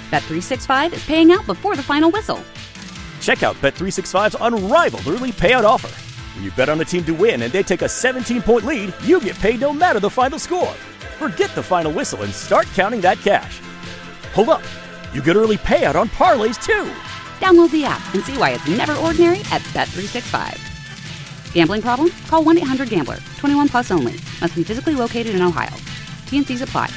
Bet365 is paying out before the final whistle. Check out Bet365's unrivaled early payout offer. When you bet on a team to win and they take a 17-point lead, you get paid no matter the final score. Forget the final whistle and start counting that cash. Hold up. You get early payout on parlays, too. Download the app and see why it's never ordinary at Bet365. Gambling problem? Call 1-800-GAMBLER. 21 plus only. Must be physically located in Ohio. T&Cs apply.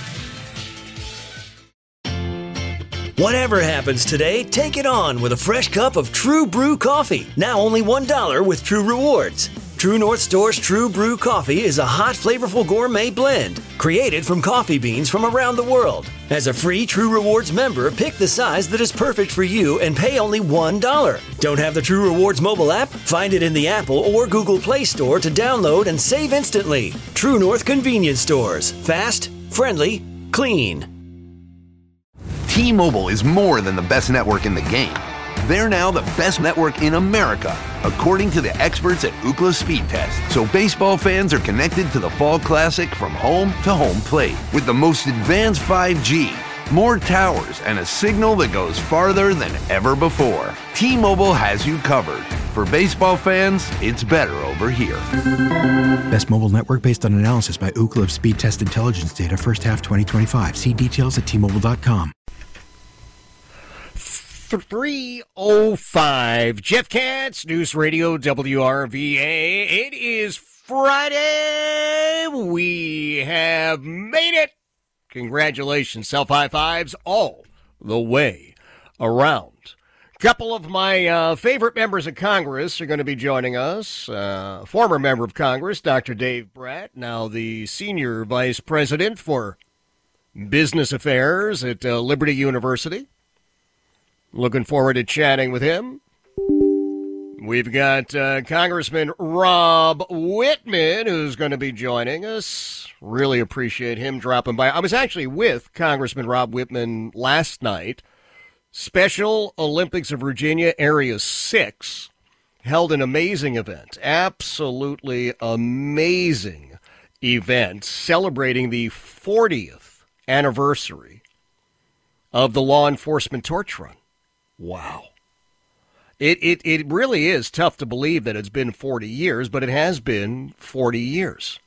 Whatever happens today, take it on with a fresh cup of True Brew coffee. Now only $1 with True Rewards. True North Store's True Brew coffee is a hot, flavorful gourmet blend created from coffee beans from around the world. As a free True Rewards member, pick the size that is perfect for you and pay only $1. Don't have the True Rewards mobile app? Find it in the Apple or Google Play Store to download and save instantly. True North Convenience Stores. Fast, friendly, clean. T-Mobile is more than the best network in the game. They're now the best network in America, according to the experts at Ookla Speed Test. So baseball fans are connected to the Fall Classic from home to home plate with the most advanced 5G, more towers, and a signal that goes farther than ever before. T-Mobile has you covered. For baseball fans, it's better over here. Best mobile network based on analysis by Ookla of Speed Test Intelligence data first half 2025. See details at T-Mobile.com. 3:05. Jeff Katz, News Radio WRVA. It is Friday. We have made it. Congratulations. Self high fives all the way around. A couple of my favorite members of Congress are going to be joining us. Former member of Congress, Dr. Dave Brat, now the Senior Vice President for Business Affairs at Liberty University. Looking forward to chatting with him. We've got Congressman Rob Wittman, who's going to be joining us. Really appreciate him dropping by. I was actually with Congressman Rob Wittman last night. Special Olympics of Virginia Area 6 held an amazing event. Absolutely amazing event celebrating the 40th anniversary of the law enforcement torch run. Wow. It really is tough to believe that it's been 40 years, but it has been 40 years.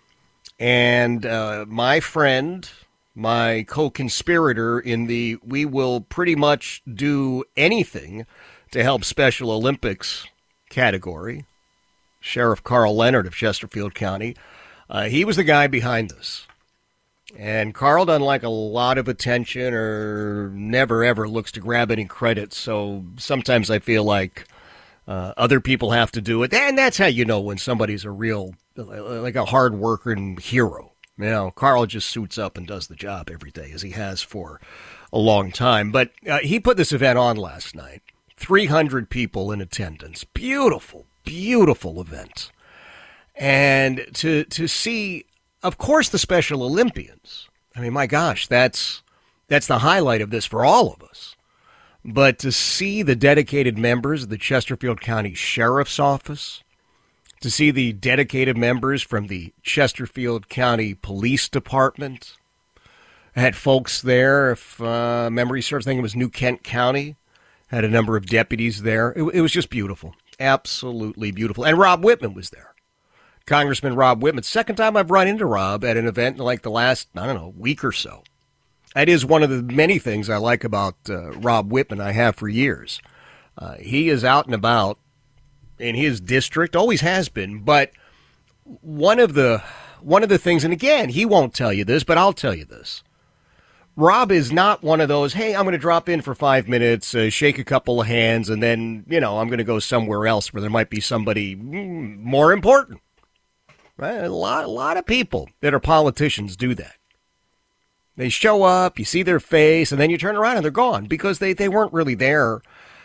And my friend, my co-conspirator in the we will pretty much do anything to help Special Olympics category, Sheriff Carl Leonard of Chesterfield County, he was the guy behind this. And Carl doesn't like a lot of attention or never, ever looks to grab any credit. So sometimes I feel like other people have to do it. And that's how you know when somebody's a real, like a hard-working hero. You know, Carl just suits up and does the job every day, as he has for a long time. But he put this event on last night. 300 people in attendance. Beautiful, beautiful event. And to see... Of course, the Special Olympians. I mean, my gosh, that's the highlight of this for all of us. But to see the dedicated members of the Chesterfield County Sheriff's Office, to see the dedicated members from the Chesterfield County Police Department, I had folks there, if memory serves, I think it was New Kent County, had a number of deputies there. It was just beautiful, absolutely beautiful. And Rob Wittman was there. Congressman Rob Wittman. Second time I've run into Rob at an event in like the last, week or so. That is one of the many things I like about Rob Wittman I have for years. He is out and about in his district, always has been. But one of the things, and again, he won't tell you this, but I'll tell you this. Rob is not one of those, hey, I'm going to drop in for 5 minutes, shake a couple of hands, and then, I'm going to go somewhere else where there might be somebody more important. Right? A lot of people that are politicians do that. They show up, you see their face, and then you turn around and they're gone because they weren't really there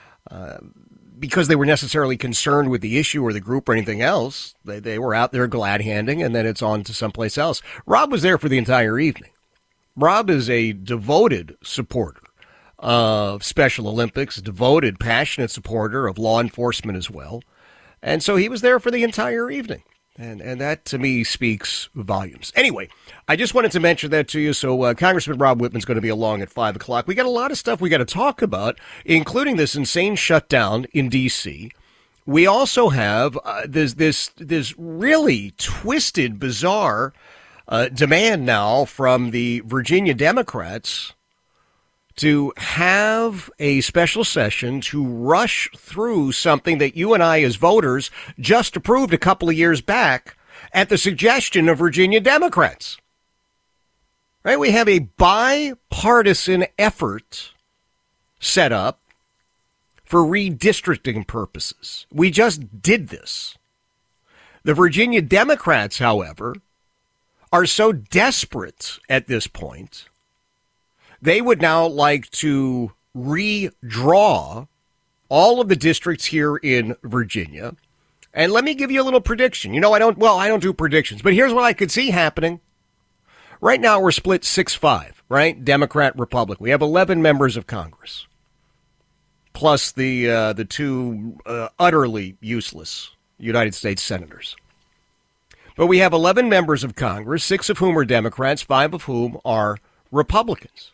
because they were necessarily concerned with the issue or the group or anything else. They were out there glad-handing, and then it's on to someplace else. Rob was there for the entire evening. Rob is a devoted supporter of Special Olympics, devoted, passionate supporter of law enforcement as well. And so he was there for the entire evening. And that, to me, speaks volumes. Anyway, I just wanted to mention that to you. So Congressman Rob Wittman's going to be along at 5 o'clock. We got a lot of stuff we got to talk about, including this insane shutdown in D.C. We also have this really twisted, bizarre demand now from the Virginia Democrats to have a special session to rush through something that you and I as voters just approved a couple of years back at the suggestion of Virginia Democrats. Right? We have a bipartisan effort set up for redistricting purposes. We just did this. The Virginia Democrats, however, are so desperate at this point, they would now like to redraw all of the districts here in Virginia. And let me give you a little prediction. You know, I don't do predictions, but here's what I could see happening. Right now we're split 6-5, right? Democrat, Republican. We have 11 members of Congress, plus the two utterly useless United States senators. But we have 11 members of Congress, 6 of whom are Democrats, 5 of whom are Republicans.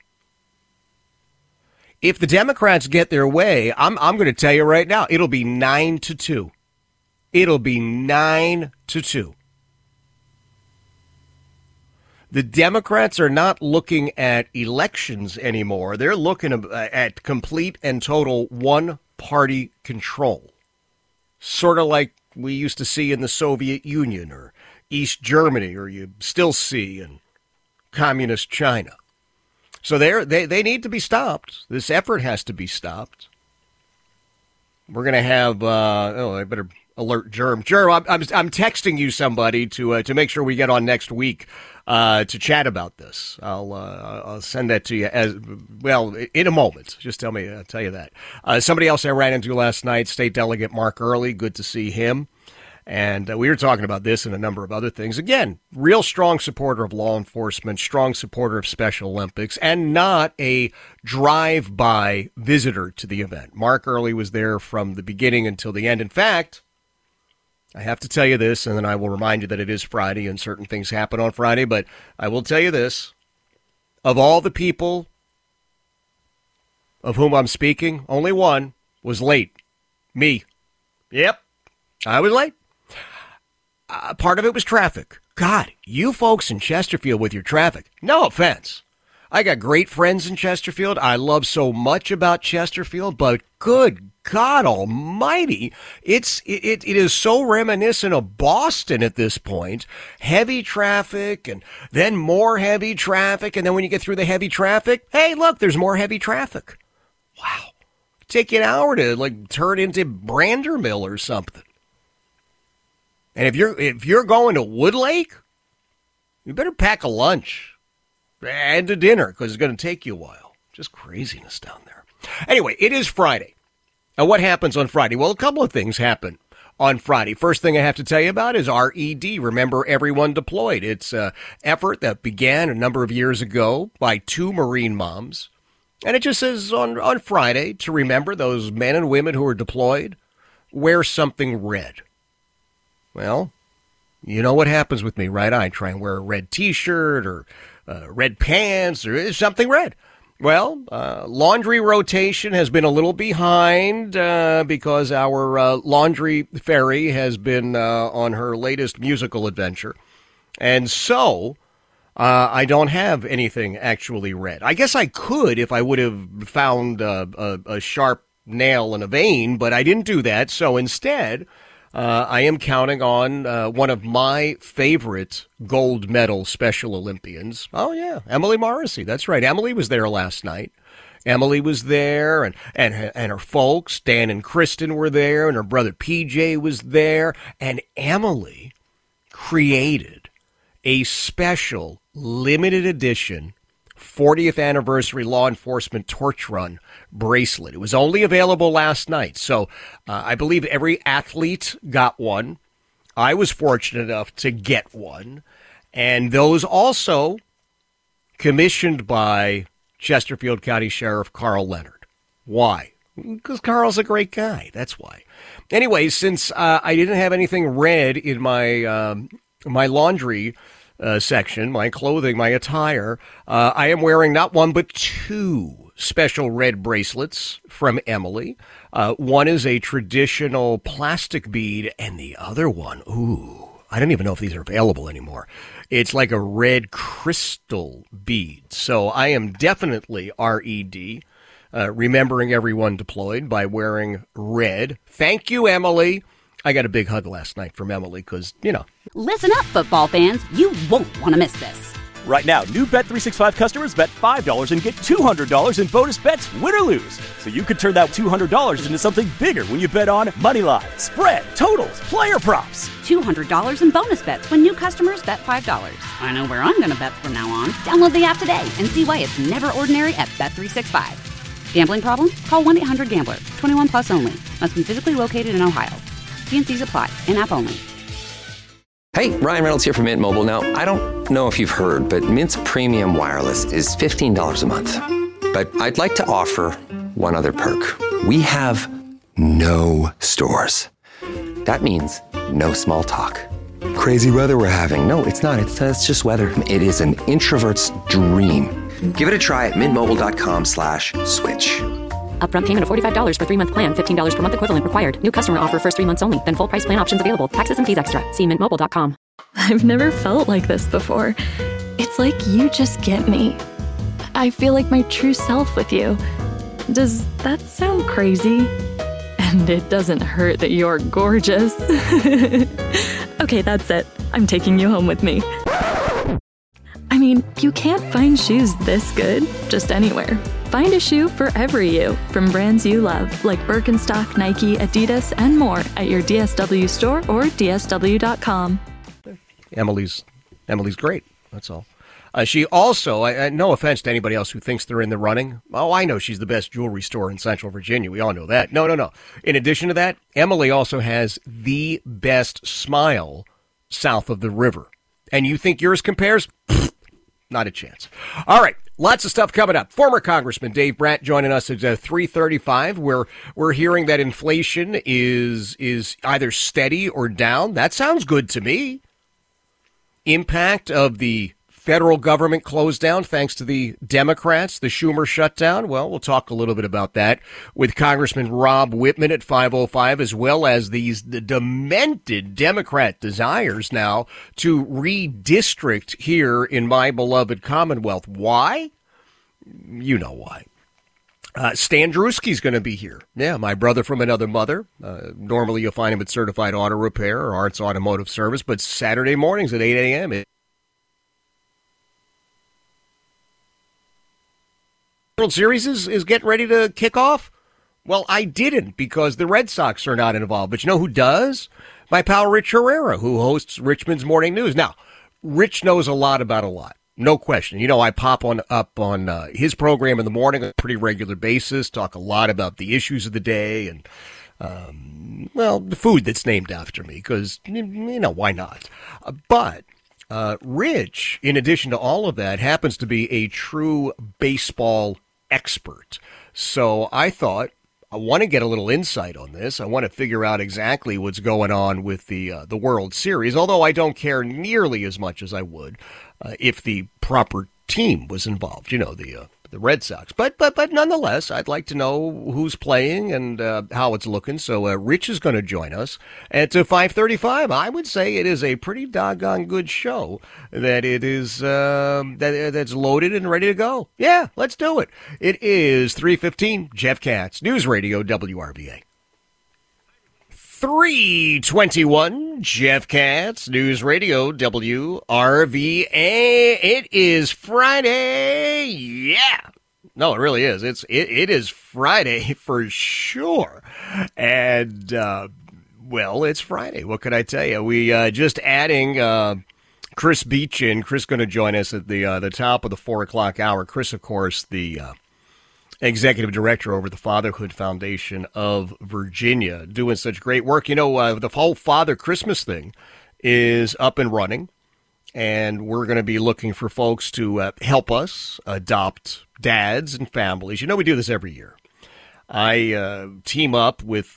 If the Democrats get their way, I'm going to tell you right now, it'll be 9-2. It'll be 9-2. The Democrats are not looking at elections anymore. They're looking at complete and total one-party control. Sort of like we used to see in the Soviet Union or East Germany, or you still see in communist China. So they need to be stopped. This effort has to be stopped. We're going to have, I better alert Germ. Germ, I'm texting you somebody to make sure we get on next week to chat about this. I'll send that to you as well in a moment. Just tell you that. Somebody else I ran into last night, State Delegate Mark Early. Good to see him. And we were talking about this and a number of other things. Again, real strong supporter of law enforcement, strong supporter of Special Olympics, and not a drive-by visitor to the event. Mark Early was there from the beginning until the end. In fact, I have to tell you this, and then I will remind you that it is Friday and certain things happen on Friday, but I will tell you this. Of all the people of whom I'm speaking, only one was late. Me. Yep, I was late. Part of it was traffic. God, you folks in Chesterfield with your traffic. No offense. I got great friends in Chesterfield. I love so much about Chesterfield, but good God almighty, it is so reminiscent of Boston at this point. Heavy traffic and then more heavy traffic. And then when you get through the heavy traffic, hey, look, there's more heavy traffic. Wow. Take you an hour to turn into Brandermill or something. And if you're going to Woodlake, you better pack a lunch and a dinner because it's going to take you a while. Just craziness down there. Anyway, it is Friday. And what happens on Friday? Well, a couple of things happen on Friday. First thing I have to tell you about is RED, Remember Everyone Deployed. It's an effort that began a number of years ago by 2 Marine moms. And it just says on Friday to remember those men and women who are deployed, wear something red. Well, you know what happens with me, right? I try and wear a red T-shirt or red pants or something red. Well, laundry rotation has been a little behind because our laundry fairy has been on her latest musical adventure. And so I don't have anything actually red. I guess I could if I would have found a sharp nail in a vein, but I didn't do that. So instead, I am counting on one of my favorite gold medal Special Olympians. Oh, yeah, Emily Morrissey. That's right. Emily was there last night. Emily was there, and her folks, Dan and Kristen, were there, and her brother PJ was there. And Emily created a special limited edition 40th anniversary law enforcement torch run bracelet. It was only available last night. So I believe every athlete got one. I was fortunate enough to get one. And those also commissioned by Chesterfield County Sheriff Carl Leonard. Why? Because Carl's a great guy. That's why. Anyway, since I didn't have anything red in my my laundry section, my clothing, my attire, I am wearing not one but two special red bracelets from Emily. One is a traditional plastic bead, and the other one, ooh, I don't even know if these are available anymore. It's like a red crystal bead. So I am definitely RED. Remembering everyone deployed by wearing red. Thank you, Emily. I got a big hug last night from Emily because, you know. Listen up, football fans. You won't want to miss this. Right now, new Bet365 customers bet $5 and get $200 in bonus bets, win or lose. So you could turn that $200 into something bigger when you bet on money line, spread, totals, player props. $200 in bonus bets when new customers bet $5. I know where I'm going to bet from now on. Download the app today and see why it's never ordinary at Bet365. Gambling problem? Call 1-800-GAMBLER. 21 plus only. Must be physically located in Ohio. T&Cs apply. In-app only. Hey, Ryan Reynolds here from Mint Mobile. Now, I don't know if you've heard, but Mint's premium wireless is $15 a month. But I'd like to offer one other perk. We have no stores. That means no small talk. Crazy weather we're having. No, it's not. It's just weather. It is an introvert's dream. Give it a try at mintmobile.com/switch. Upfront payment of $45 for 3-month plan. $15 per month equivalent required. New customer offer first 3 months only. Then full price plan options available. Taxes and fees extra. See mintmobile.com. I've never felt like this before. It's like you just get me. I feel like my true self with you. Does that sound crazy? And it doesn't hurt that you're gorgeous. Okay, that's it. I'm taking you home with me. I mean, you can't find shoes this good just anywhere. Find a shoe for every you from brands you love, like Birkenstock, Nike, Adidas, and more at your DSW store or DSW.com. Emily's great. That's all. She also, no offense to anybody else who thinks they're in the running. Oh, I know she's the best jewelry store in Central Virginia. We all know that. No. In addition to that, Emily also has the best smile south of the river. And you think yours compares? Not a chance. All right. Lots of stuff coming up. Former Congressman Dave Brat joining us at 3:35. We're hearing that inflation is either steady or down. That sounds good to me. Impact of the federal government closed down thanks to the Democrats, the Schumer shutdown. Well, we'll talk a little bit about that with Congressman Rob Whitman at 5:05, as well as the demented Democrat desires now to redistrict here in my beloved Commonwealth. Why? You know why. Stan Drewski's going to be here. Yeah, my brother from another mother. Normally you'll find him at Certified Auto Repair or Arts Automotive Service, but Saturday mornings at 8 a.m. World Series is getting ready to kick off? Well, I didn't because the Red Sox are not involved. But you know who does? My pal Rich Herrera, who hosts Richmond's Morning News. Now, Rich knows a lot about a lot. No question. You know, I pop up on his program in the morning on a pretty regular basis, talk a lot about the issues of the day and, the food that's named after me because, why not? But Rich, in addition to all of that, happens to be a true baseball expert. So I thought, I want to get a little insight on this. I want to figure out exactly what's going on with the World Series, although I don't care nearly as much as I would if the proper team was involved, the Red Sox. But nonetheless, I'd like to know who's playing and how it's looking. So Rich is going to join us at 5:35. I would say it is a pretty doggone good show. That it is that's loaded and ready to go. Yeah, let's do it. It is 3:15. Jeff Katz, News Radio WRVA. 3:21, Jeff Katz, News Radio WRVA. It is Friday. Yeah. No, it really is. It is Friday for sure. And, it's Friday. What can I tell you? We just adding Chris Beach in. Chris going to join us at the top of the 4 o'clock hour. Chris, of course, the executive director over the Fatherhood Foundation of Virginia, doing such great work. The whole Father Christmas thing is up and running, and we're going to be looking for folks to help us adopt dads and families. We do this every year. I team up with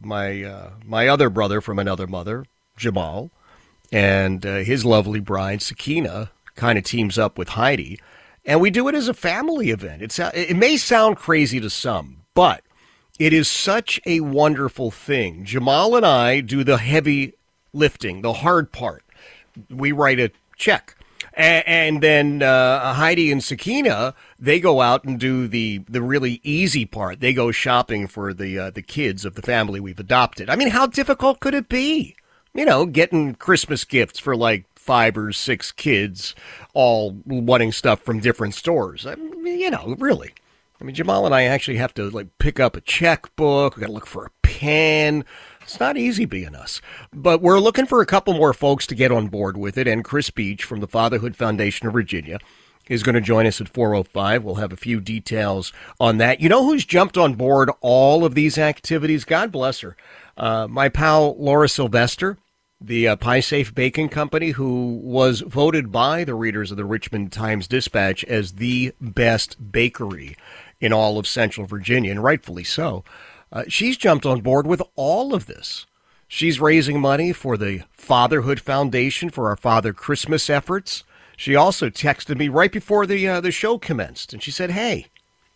my other brother from another mother, Jamal, and his lovely bride, Sakina, kind of teams up with Heidi. And we do it as a family event. It may sound crazy to some, but it is such a wonderful thing. Jamal and I do the heavy lifting, the hard part. We write a check. And then Heidi and Sakina, they go out and do the really easy part. They go shopping for the kids of the family we've adopted. I mean, how difficult could it be? You know, getting Christmas gifts for like 5 or 6 kids, all wanting stuff from different stores. I mean, you know, really. I mean, Jamal and I actually have to like pick up a checkbook. We got to look for a pen. It's not easy being us, but we're looking for a couple more folks to get on board with it. And Chris Beach from the Fatherhood Foundation of Virginia is going to join us at 4:05. We'll have a few details on that. You know who's jumped on board all of these activities? God bless her. My pal Laura Sylvester, the Pie Safe Baking Company, who was voted by the readers of the Richmond Times-Dispatch as the best bakery in all of Central Virginia, and rightfully so. She's jumped on board with all of this. She's raising money for the Fatherhood Foundation for our Father Christmas efforts. She also texted me right before the show commenced, and she said, "Hey,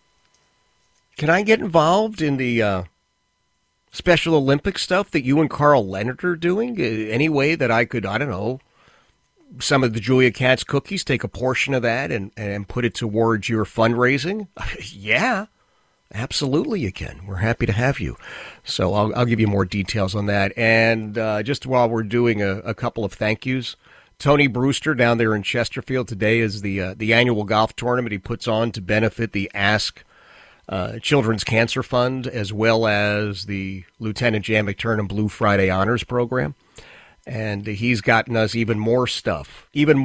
can I get involved in the Special Olympics stuff that you and Carl Leonard are doing? Any way that I could, I don't know, some of the Julia Katz cookies, take a portion of that and put it towards your fundraising?" Yeah. Absolutely, you can. We're happy to have you. So I'll give you more details on that. And just while we're doing a couple of thank yous, Tony Brewster down there in Chesterfield today is the annual golf tournament he puts on to benefit the Ask Children's Cancer Fund, as well as the Lieutenant Jan McTurnan Blue Friday Honors Program. And he's gotten us even more stuff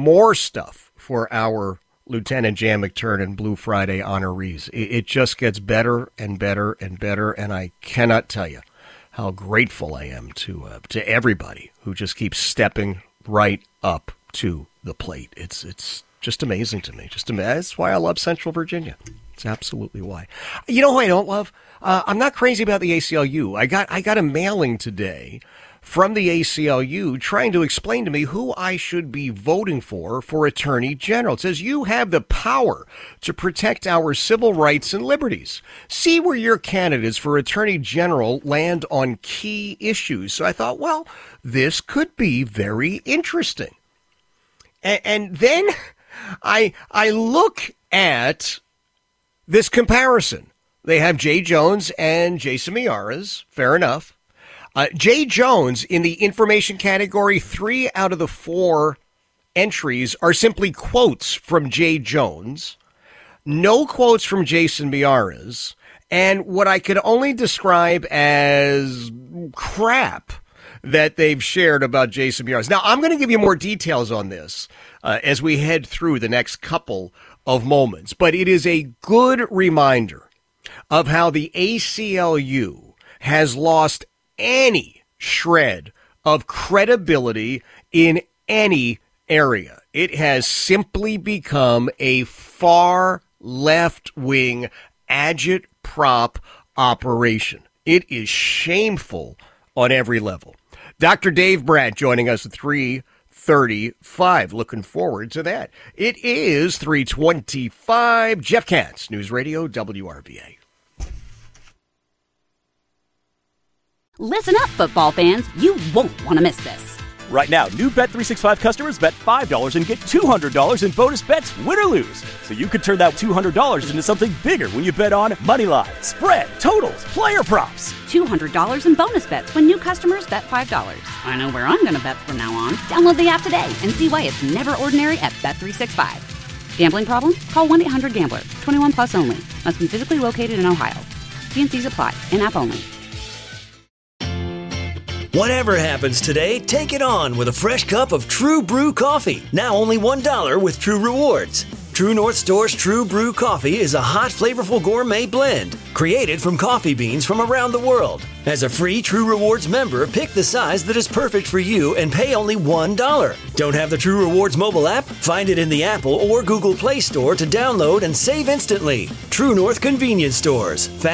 for our Lieutenant Jan McTurnan Blue Friday honorees. It just gets better and better and better, and I cannot tell you how grateful I am to everybody who just keeps stepping right up to the plate. It's just amazing to me. That's why I love Central Virginia. It's absolutely why. You know who I don't love? I'm not crazy about the ACLU. I got a mailing today from the ACLU trying to explain to me who I should be voting for Attorney General. It says, you have the power to protect our civil rights and liberties. See where your candidates for Attorney General land on key issues. So I thought, well, this could be very interesting. And then I look at this comparison. They have Jay Jones and Jason Miyares. Fair enough. Jay Jones, in the information category, 3 out of the 4 entries are simply quotes from Jay Jones, no quotes from Jason Miyares, and what I could only describe as crap that they've shared about Jason Miyares. Now, I'm going to give you more details on this as we head through the next couple of moments, but it is a good reminder of how the ACLU has lost any shred of credibility in any area. It has simply become a far left-wing agitprop operation. It is shameful on every level. Dr. Dave Bratt joining us at 3:35. Looking forward to that. It is 3:25. Jeff Katz, News Radio WRVA. Listen up, football fans. You won't want to miss this. Right now, new Bet365 customers bet $5 and get $200 in bonus bets, win or lose. So you could turn that $200 into something bigger when you bet on moneyline, spread, totals, player props. $200 in bonus bets when new customers bet $5. I know where I'm going to bet from now on. Download the app today and see why it's never ordinary at Bet365. Gambling problem? Call 1-800-GAMBLER. 21 plus only. Must be physically located in Ohio. T&Cs apply. In-app only. Whatever happens today, take it on with a fresh cup of True Brew coffee. Now only $1 with True Rewards. True North Store's True Brew coffee is a hot, flavorful gourmet blend created from coffee beans from around the world. As a free True Rewards member, pick the size that is perfect for you and pay only $1. Don't have the True Rewards mobile app? Find it in the Apple or Google Play Store to download and save instantly. True North Convenience Stores. Fast,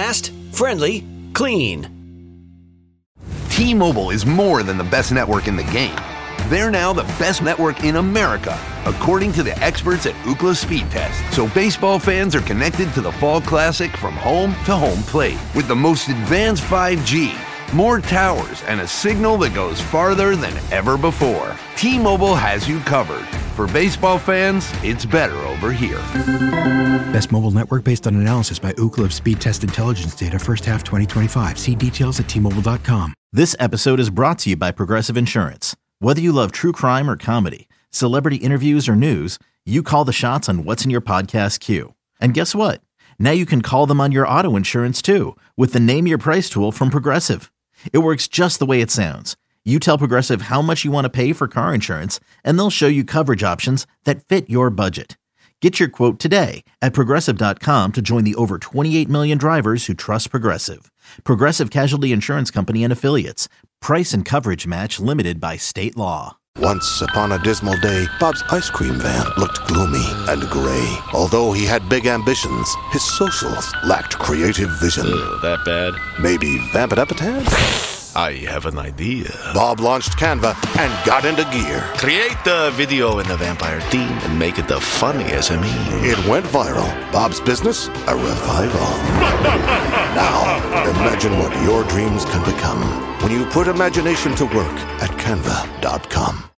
friendly, clean. T-Mobile is more than the best network in the game. They're now the best network in America, according to the experts at Ookla Speed Test. So baseball fans are connected to the Fall Classic from home to home plate with the most advanced 5G, more towers, and a signal that goes farther than ever before. T-Mobile has you covered. For baseball fans, it's better over here. Best mobile network based on analysis by Ookla of Speed Test Intelligence data first half 2025. See details at T-Mobile.com. This episode is brought to you by Progressive Insurance. Whether you love true crime or comedy, celebrity interviews or news, you call the shots on what's in your podcast queue. And guess what? Now you can call them on your auto insurance too with the Name Your Price tool from Progressive. It works just the way it sounds. You tell Progressive how much you want to pay for car insurance, and they'll show you coverage options that fit your budget. Get your quote today at Progressive.com to join the over 28 million drivers who trust Progressive. Progressive Casualty Insurance Company and Affiliates. Price and coverage match limited by state law. Once upon a dismal day, Bob's ice cream van looked gloomy and gray. Although he had big ambitions, his socials lacked creative vision. That bad? Maybe Vamp It Up a tad? I have an idea. Bob launched Canva and got into gear. Create the video in the vampire theme and make it the funniest of me. It went viral. Bob's business, a revival. Now, imagine what your dreams can become when you put imagination to work at Canva.com.